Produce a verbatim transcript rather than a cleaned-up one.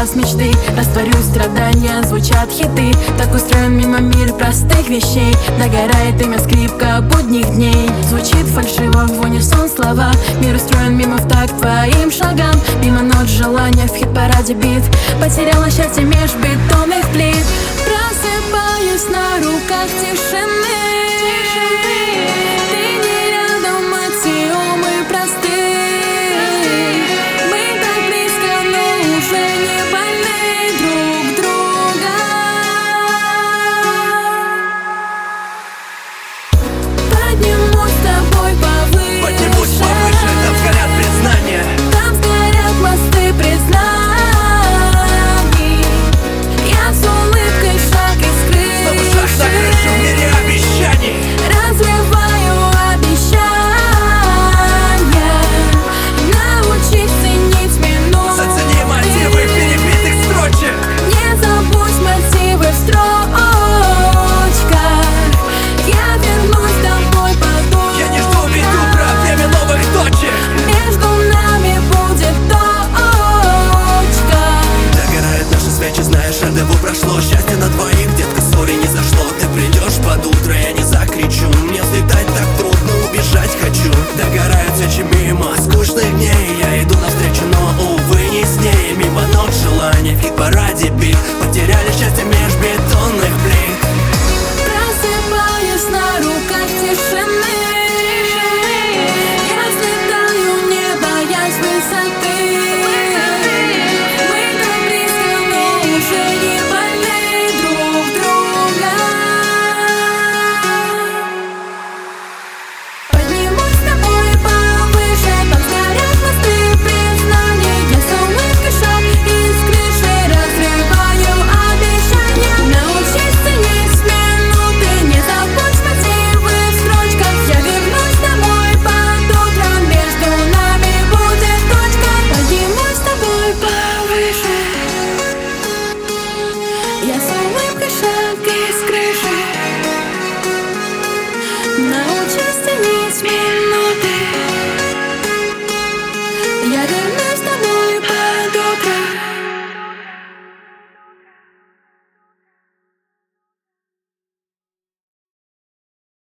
час мечты. Растворюсь страдания, звучат хиты. Так устроен мимо мир простых вещей. Догорает имя скрипка будних дней. Звучит фальшиво в унисон слова. Мир устроен мимо в такт твоим шагам. Мимо нот желания в хит-параде бит. Потеряла счастье меж бетонных плит. Просыпаюсь на руках тишины.